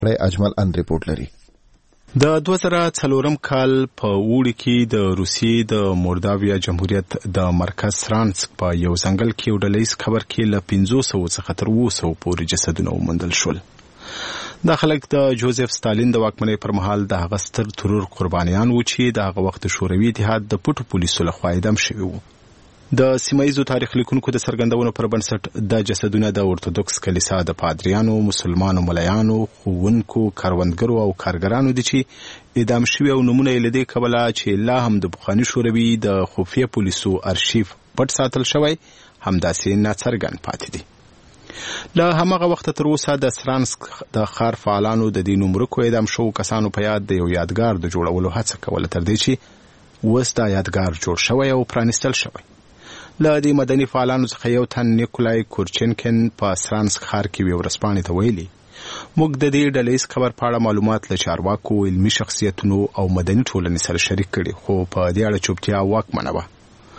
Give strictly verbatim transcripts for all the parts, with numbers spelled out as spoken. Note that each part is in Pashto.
اجمل ان ریپورت لري. د دوه زره څلورم کال په اوړي کې د روسیې د مولداویا جمهوریت د مرکز سرانسک په یو ځنګل کې یو ډلهییز قبر کې له پنځوس سوو څخه تر اووه سوو پورې جسدونه وموندل شول. دا خلک د جوزف ستالین د واکمنۍ پر مهال د هغه ستر ترور قربانیان وو چې د هغه وخت شوروي اتحاد د پټو پولیسو لخوا اعدام شوي وو. د سیمه ییزو تاریخ لیکونکو د څرګندونو پر بنسټ د جسدونه د اورتودوکس کلیسا د پادریانو، مسلمانو ملایانو، ښوونکو، کروندګرو او کارګرانو دي چې اعدام شوي او نومونه یې له دې کبله چې لا هم د پخواني شوروي د خفیه پولیسو ارشیف پټ ساتل شوی همداسې ناڅرګند پاتې دي. له هماغه وخته تر اوسه د سرانسک د ښار فعالانو د دې نومرکو اعدام شوو کسانو په یاد د یو یادګار د جوړولو هڅه کوله تر دې چې اوس دا یادګار جوړ شوی او پرانیستل شوی. له دې مدني فعالانو څخه یو تن نیکولای کورچنکن په سرانسک ښار کې یو ورځپاڼې ته ویلي، موږ د دې ډلهییز خبر په اړه معلومات له چارواکو، علمي شخصیتونو او مدني ټولنې سره شریک کړي، خو په دې اړه چوپتیا واکمنه وه.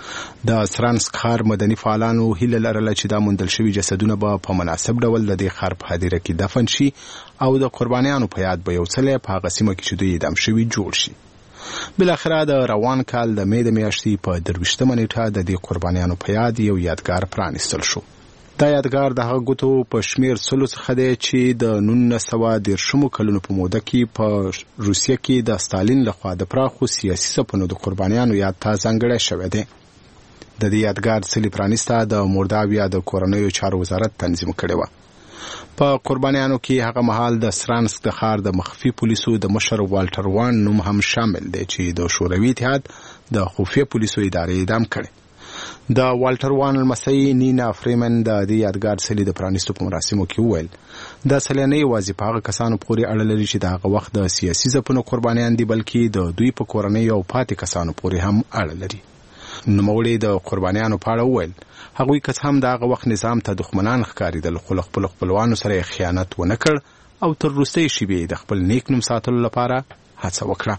د سرانسک ښار مدني فعالانو هیله لرله چې دا موندل شوي جسدونه به په مناسب ډول د دې ښار په هدیره کې دفن شي او د قربانیانو په یاد به یو څه په هغه سیمه کې چې دوی اعدام شوي جوړ شي. بالاخره د روان کال د مې د میاشتې په درویشتمه نیټه د دې قربانیانو په یاد یو یادګار پرانیستل شو. دا یادګار د هغه ګوتو په شمیر سلو څخه دی چې د نولس سوه دېرشمو کلونو په موده کې په روسیه کې د ستالین لخوا د پراخو سیاسي ځپونو د قربانیانو یاد ته ځانګړی شوی دی. د دې یادګار څلي پرانیسته د مولداویا د کورنیو چارو وزارت تنظیم کړې وه. په قربانیانو کې هغه مهال د سرانسک د ښار د مخفي پولیسو د مشر والټر وان نوم هم شامل دی چې د شوروي اتحاد د خفیه پولیسو ادارې اعدام کړي. د والټر وان لمسی نینا فریمن د دې یادګار څلي د پرانیستو په مراسمو کې وویل، دا څلی نه یوازې په هغه کسانو پورې اړه لري چې د هغه وخت د سیاسي ځپونو قربانیان دي، بلکې د دوی په کورنیو او پاتې کسانو پورې هم اړه لري. نوموړي د قربانیانو په اړه وویل، هغوی که څه هم د هغه وخت نظام ته دښمنان ښکارېدل، خو له خپلو خپلوانو سره یې خیانت ونه کړ او تر وروستۍ شېبې د خپل نیک نوم ساتلو لپاره هڅه وکړه.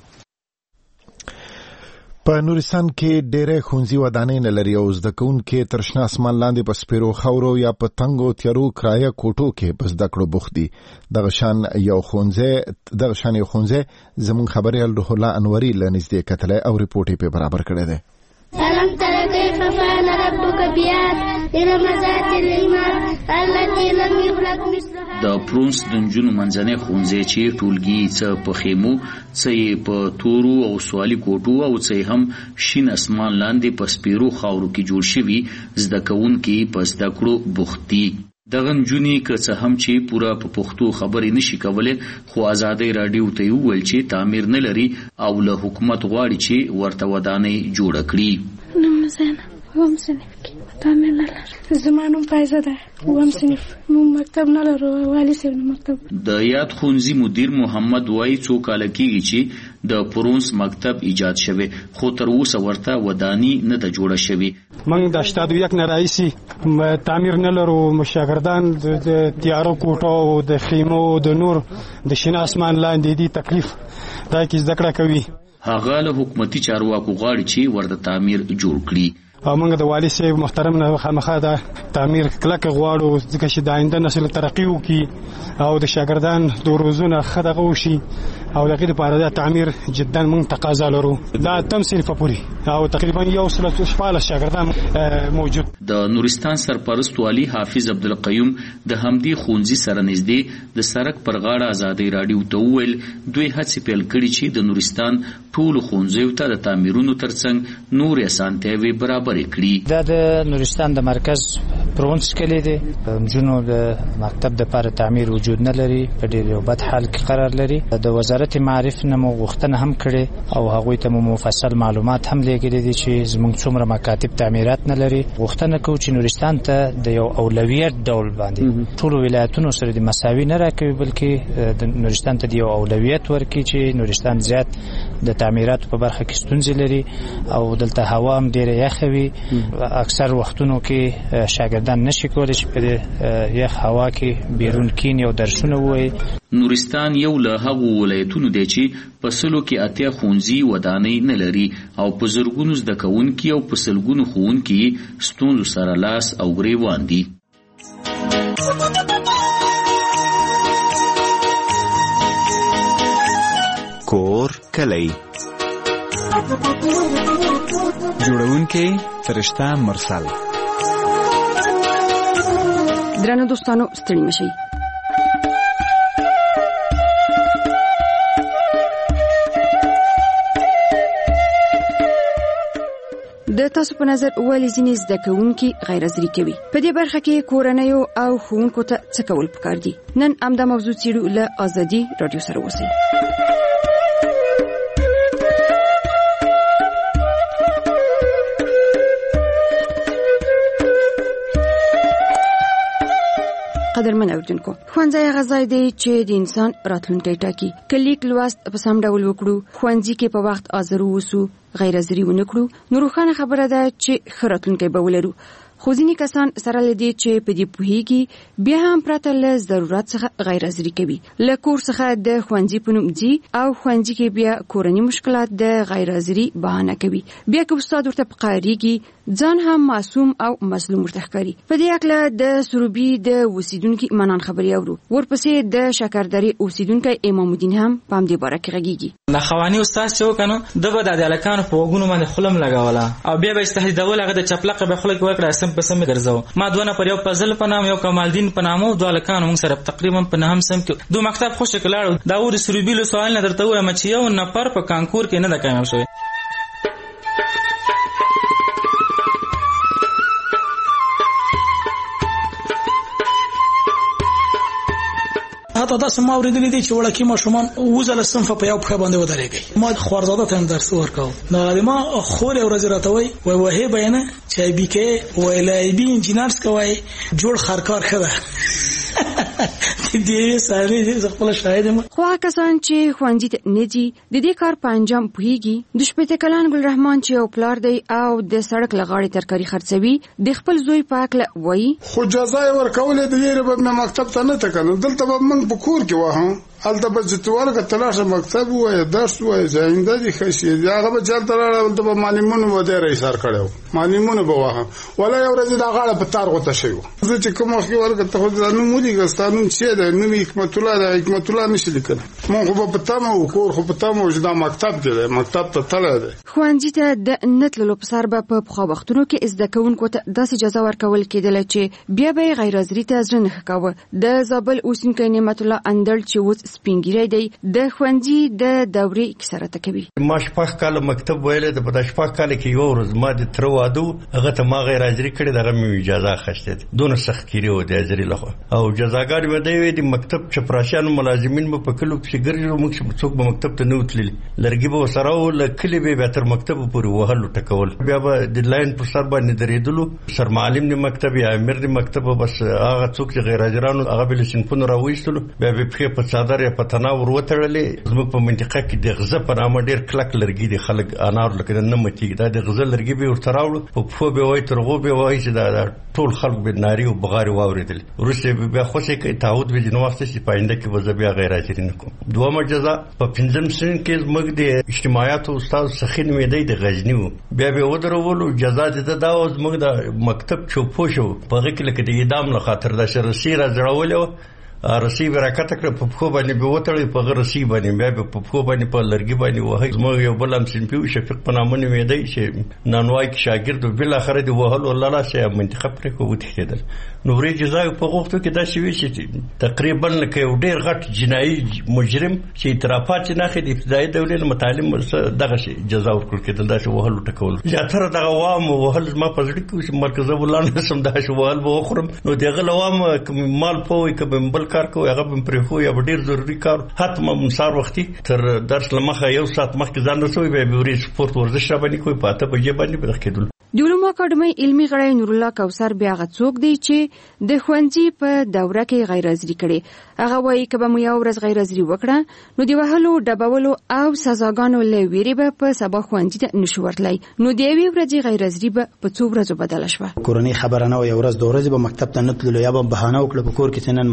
په نورستان کې ډېری ښوونځي ودانۍ نه لري او زده کوونکي تر شنه اسمان لاندې په سپیرو خاورو یا په تنګو تیارو کرایه کوټو کې په زده کړو بوخت دي. دغه شان یو ښوونځی دغه شان یو ښوونځی زموږ خبریال روح الله انوري له نږدې کتلی او رپورټ یې پرې برابر کړی دی. ألم تر كيف فعل ربك بعاد إرم ذات العماد التي لم يخلق مثلها. د پرونس د نجونو منځنی ښوونځی چې ټولګي څه په خیمو، څه یې په تورو او سوالي کوټو او څه هم شین اسمان لاندې په سپیرو خاورو کې جوړ شوي زده کوونکي په زده کړو بوخت دي. دغه نجونې که څه هم چې پوره په پښتو خبرې نشي کولی، خو ازادۍ راډیو ته یې وویل چې تعمیر نه لري او له حکومت غواړي چې ورته ودانۍ جوړه کړي. نوم زینب، اووم صنف کې تعمیر نه لري. زما نوم فایزه ده، اووم صنف. موږ مکتب نه لرو، والي صاحب نه مکتب. د یاد ښوونځي مدیر محمد وایي څو کاله کېږي چې د پرونس مکتب ایجاد شوی، خو تر اوسه ورته وداني نه ده جوړه شوې. موږ د هشتاد و یک نه راهیسې تعمیر نه لرو. شاګردان د تیارو کوټو، د خیمو، د نور د شین اسمان لاندې دي تکلیف دا کې زده کړه کوي. هغه له حکومتي چارواکو غواړي چې ورته تعمیر جوړ کړي. او موږ د والي صاحب محترم نه خامخا دا تعمیر کلک غواړو ځکه چې د آینده نسل ترقي وکړي او د شاګردان د روزونه ښه دغه وشي او د هغې لپاره دا تعمیر جدا موږ تقاضا لرو. دا اتم صنفه پورې او تقریبا یو سل شپاړس شاګردان موجود. د نورستان سرپرست والي حافظ عبدالقیوم د همدې ښوونځي سره نږدې د سړک پر غاړه ازادۍ راډیو ته وویل دوی هڅې پیل کړي چې د نورستان ټولو ښوونځیو ته د تعمیرونو ترڅنګ نورې اسانتیاوې برابرې کړي. دا د نورستان د مرکز پرونس کلی دی. نجونو د مکتب دپاره تعمیر وجود نه لري، په ډېر یو بد حال کې قرار لري. د وزارت معارف نه مو غوښتنه هم کړې او هغوی ته مو مفصل معلومات هم لیږلي دي چې زموږ څومره مکاتب تعمیرات نه لري. غوښتنه کوو چې نورستان ته د یو اولویت ډول باندې ټولو ولایتونو سره د مساوي نه راکوي، بلکې د نورستان ته د یو اولویت ورکړي چې نورستان زیات د تعمیراتو په برخه کې ستونزې لري او دلته هوا هم ډېره یخه وي. اکثر وختونو کې شاګردان نشي کولی چې په یخ هوا کې بیرون کیني او درسونه ووایي. نورستان یو له هغو ولایتونو دی چې په سلو کې اتیا ښوونځي ودانۍ نه لري او په زرګونو زده کوونکي او په سلګونو ښوونکي ستونزو سره لاس او ګریوان دي. کور کلی جوړونکي فرشته مرسل. درنو دوستانو ستړي مشئ. د تاسو په نظر ولې ځینې زده کوونکي غیر حاضري کوي؟ په دې برخه کې کورنیو او ښوونکو ته څه کول پکار دي؟ نن همدا موضوع څېړو له ازادي رادیو سره اوسئ. قدرمن اوریدونکو، ښوونځی هغه ځای دی چې د انسان راتلونکی ټاکي. که لیک لوست په سم ډول وکړو، ښوونځي کې په وخت حاضر اوسو، غیر حاضري ونه کړو، نو روښانه خبره ده چې ښه راتلونکی به ولرو. خو ځینې کسان سره له دې چې په دې پوهېږي بیا هم پرته له ضرورت څخه غیر حاضري کوي. له کور څخه د ښوونځي په نوم ځي او ښوونځي کې بیا کورني مشکلات د غیر حاضري بهانه کوي. بیا که استاد ورته پقاریږي ځان هم معصوم او مظلوم ورته ښکاري. په دې هکله د سروبي د اوسیدونکي منان خبرې اورو. ورپسې د شکردرې اوسیدونکی امام الدین هم په همدې باره کې غږیږي. ناخواني استاد چې وکنو د به د هلکانو په وګونو باندې خلم لګوله او بیا به استهدیدول، هغه د چپلقه به خلک ورکړه سم په سم ګرځاو. ما دوه نفر، یو فضل په نام یو کمال الدین په نامو، دوه هلکانو موږ سره تقریبا په نهم سم کې دوه مکتب خوشې کلاړو. دا و د سروبي له سوال نه درته وایم چې یو نفر په کانکور کې نه د کامیاب شوی. حتی دا سم اوریدلې دي چې وړکې ماشومان وزله صنف په یو پخه باندې ودرېږي. ما خوارزاده ته درس ورکاو. نو ما خور ورځ راته وای وای وه بینه چې بي کې وای لای بي انجینرز کوي جوړ خرکار خده دې ساري دې خپل شاهد ما. خو کسان چې ښوونځي ته نه ځي د دې کار په انجام پوهیږي. د شپېته کلن ګل رحمان چې یو پلار دی او د سړک لغاړې ترکاري خرڅوي، د خپل زوی په هکله وایي خو جزا یې ورکولې د ویرې به مې مکتب ته نه تکلم، دلته به موږ په کور کې وهم، هلته به چې توالګه تلاشه مکتب ووایه، درس ووایه، زاینده دي ښه شي. هغه به چې هلته لاړه هلته به معلمونو به دی رایسار کړی و، معلمونو به وهم. ولا یو ورځ دا غاړه په تار غوته شوې وه. زه چې کوم وخت کې ورکه ته خو دا نوم ولیکه، ستا نوم څه دی؟ نوم حکمت الله دی. حکمت الله نشي لیکلی. مونږ خو به په تمه وو، کور خو په تمه وو چې دا مکتب کې دی، مکتب ته تللی دی. ښوونځي ته د نه تللو په سر به په پخوا وختونو کې زده کوونکو ته داسې جزا ورکول کېدله چې بیا به یې غیر حاضري ته زړه نه ښه کاوه. د زابل اوسېدونکی نعمت الله اندړ چې اوس سپین ږیری دی، د ښوونځي د دورې کیسه راته کوي. ما شپږ کاله مکتب ویلی د په دا شپږ کاله کې یو ورځ ما د تره واده و، هغه ته ما غیر حاضري کړې، د هغه مې اجازه اخیستې ده. دونه سختګیري وه د حاضري لخوا. او جزاګانې به دی وې د مکتب چپراسیانو ملازمین به په کلو پسې ګرځېدو، موږ چې څوک به مکتب ته نه وو تللي، لرګي به ورسره وو، له کلي به یې بیا تر مکتبه پورې وهلو ټکول. بیا به د لاین پر سر باندې درېدلو، سرمعلم د مکتب یا امیر د مکتب، بس هغه څوک چې غیر حاضرانو هغه به له صنفونو راوایستلو، بیا به پښې په څادر یا په تناور وتړلې. زموږ په منطقه کې د غزه په نامه ډېر کلک لرګي دي، خلک انار لکه نه متېږي، دا د غزه لرګي به ورته راوړو، په پښو به وایي ترغو به وایي چې دا ټول خلک به نارې او بغارې واورېدلې. وروسته به بیا خوشې کوي تعهد به ځینې وخت چې په آینده کې به زه بیا غیر حاضري نه کوم. دویمه جزا په پنځم صنف کې زموږ د اجتماعیاتو استاد سخي نومېدی د غزني و، بیا به یې ودرولو. جزا د ده دا وه زموږ د مکتب چوپوش و، په هغه کې لکه د اعدام له خاطر داسې رسۍ را ځړولې وه، رسۍ به راکته کړه، په پښو باندې به وتړئ، په هغه رسۍ باندې بیا به په پښو باندې په لرګي باندې وهئ. زموږ یو بل هم صنفي و، شفیق په نامه نومېدی، چې نانوای کې شاګرد و، بالاخره د وهلو له لاسه یې منطقه پرېښوه، وتښتېدل. نو ورې جزاوې په هغو وختو کې داسې وي چې تقریبا لکه یو ډېر غټ جنایي مجرم چې اعترافات چې نه اخلي، د ابتدایي دورې له متعلم دغسې جزا ورکړل کېدل، داسې وهلو ټکولو. زیاتره دغه وام وهل زما په زړه کې و چې مرکزه ولاړ نه شم، داسې وهل به وخورم. نو د هغه له وامه که مې مال پوه وي، که به مې بل کار کوی، هغه به مې پرېښو، یا به ډېر ضروري کار حتما سهار وختي تر درس له مخه یو ساعت مخکې ځان رسوي، بیا به ورې سپورت ورزش را باندې کوي، په اته بجې باندې به کېدلو. د علومو اکاډمۍ علمي غړی نورالله کوثر بیا هغه څوک دی چې د ښوونځي په دوره کې غیر حاضري کړې. هغه وایي که به مو یو ورځ غیر حاضري وکړه، نو د وهلو، ډبولو او سزاګانو له ویرې به په سبا ښوونځي ته نشو ورتلی. نو د یوې ورځې غیر حاضري به په څو ورځو بدله شوه. کورنۍ خبره نه وه، یو ورځ دوه ورځې به مکتب ته نه تللو، یا به بهانه وکړه په کور کې چې نن معلم نشته.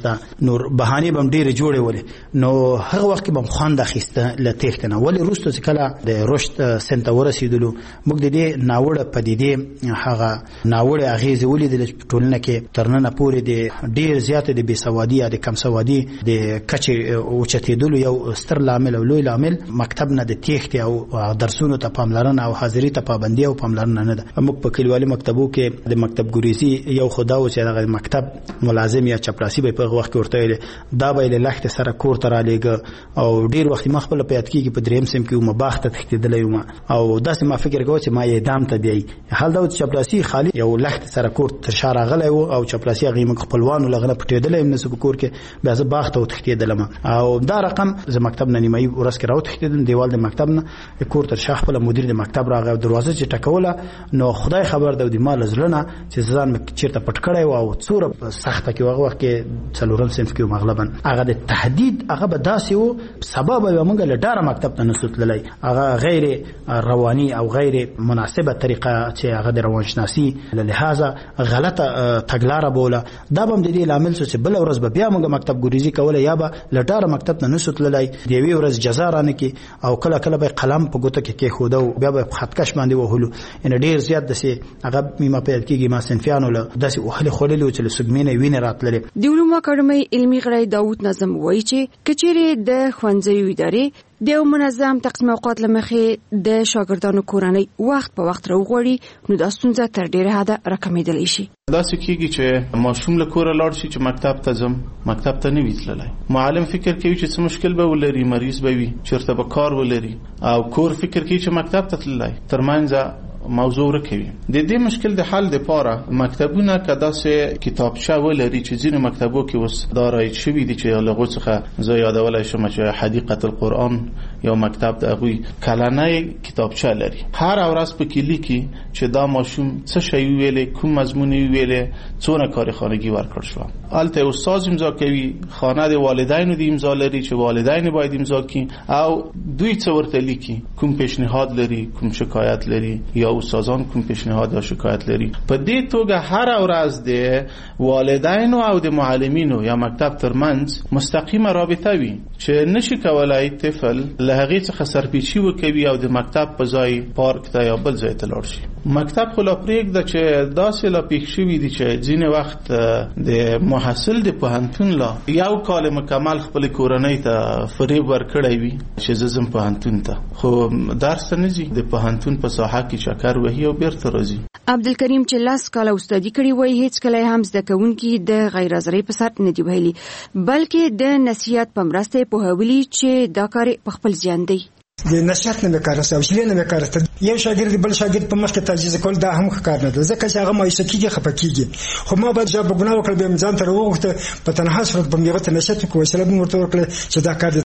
رامنځته نور بهانه بم ډېر جوړې ولې نو هغه وخت کې بم خوند اخیسته لتهختنه ولې روستو چې کله د رشد سنت ورسېدلو موږ د دې ناوړه پدیدې هغه ناوړه اغیز ولیدل ټولنه کې ترنه پورې د ډېر زیات د بېسوادي یا د کم سوادي د کچې اوچتېدلو یو ستر لامل او لوی لامل مکتب نه د تېښتې او درسونو ته پاملرنه او حاضري ته پابندي او پاملرنه نه ده. موږ په کلیوالي مکتبو کې د مکتب ګریزي یو خدا و چې دغه مکتب ملازم یا چپړاسي به په وخت کې ورته ویل دا به له لخت سره کور ته رالېږه او ډېر وخت ما خپل په یاد کېږي په دریم سیم کې ما باغ ته تښتېدلی وم او داسې ما فکر کوه چې ما اعدام ته بیایي. حال دا چې چپړاسي خالي یو لخت سره کور تر شا راغلی و او چپړاسي هغې موږ خپلوانو له غله پټېدلی یم نسو په کور کې بیا زه باغ ته وتښتېدلم او دا رقم زه مکتب نه نیمایي ورځ کې راوتښتېدم دیوال د مکتب نه کور تر شا خپله مدیر د مکتب راغی او دروازه چې ټکوله نو خدای خبر ده د ما له زړه نه چې ځان مې چېرته پټ کړی و او څومره سخته کې هغه وخت کې څلورم صنف کې وم اغلبا هغه د تهدید هغه به داسې و سبا به موږ له ډاره مکتب ته نسو تللی هغه غیر رواني او غیر مناسبه طریقه چې هغه د روانشناسي له لحاظه غلطه تګلاره بوله دا به هم د دې لامل شو چې بله ورځ به بیا موږ مکتب ګریزي کوله یا به له ډاره مکتب ته نسو تللی د یوې ورځ جزا رانه کې او کله کله به قلم په ګوته کې کېښوده او بیا به خطکش باندې وهلو یعنې ډېر زیات داسې هغه ما په یاد کېږي ما صنفیانو له داسې وهلې خوړلې و چې له سږمې نه وینې راتللې. د علومو اکاډمۍ علمي غړی داود نظم وایي چې که چیرې د ښوونځیو ادارې د منظم تقسیم اوقات له مخې د شاګردانو کورنۍ وخت په وخت راوغواړي نو دا ستونزه تر ډېره حده راکمېدلی شي. داسې کېږي چې ماشوم له کوره لاړ شي چې مکتب ته ځم مکتب ته نه وي تللی معلم فکر کوي چې څه مشکل به ولري مریض به وي چېرته به کار ولري او کور فکر کوي چې مکتب ته تللی ترمنځ موضوع ورکوي. د دې مشکل د حل لپاره مکتبونه که داسې کتابچه ولري چې ځینې مکتبو کې اوس دا رایج شوي دي چې له هغو څخه زه یادولی شم چې حدیقة القرآن یو مکتب د هغوی کلنۍ کتابچه لري هر ورځ په کې لیکي چې دا ماشوم څه شی ویلې کوم مضمون یې ویلې څونه کار خانگی ورکړل شو. هلته استاد امضا کوي خانه د والدینو د امضا لري چې والدین باید امضا کړي او دوی څه ورته لیکي کوم پیشنهاد لري کوم شکایت لري یا استادان کوم پیشنهاد یا شکایت لري. په دې توګه هر ورځ د والدینو او د معلمینو یا مکتب ترمنځ مستقیمه رابطه وي چې نشي کولای طفل له هغې څخه سرپیچي وکوي او د مکتب په ځای پارک ته یا بل ځای ته لاړ شي. مکتب خو لا پرېږده چې داسې لا پېښ شوي دي چې ځینې وخت د محصل د پوهنتون لا یو کال مکمل خپل کورنۍ ته فریب ورکړی وي چې زه ځم پوهنتون ته خو درس ته نه ځي د پوهنتون په ساحه کې چکر وهي او بیرته راځي. عبدالکریم چې لاس کاله استادي کړي وایي هیڅ کله هم زده کوونکي د غیر حاضرۍ په سر نه دي وهلي بلکې د نصیحت په مرسته یې پوهولي چې دا کار په خپل زیان دی. د نصیحت نه کار است او شلې نه کار است یو شاګرد بل شاګرد په مخ کې تعجیز کول دا هم کار نه ده ځکه چې هغه مایوسه کېږي خفه کېږي خو ما باید جواب ګناه وکړ به ځان ته وروغته په تنها صورت باندې غوته نشته کوي چې لږ ورته وکړي چې دا کار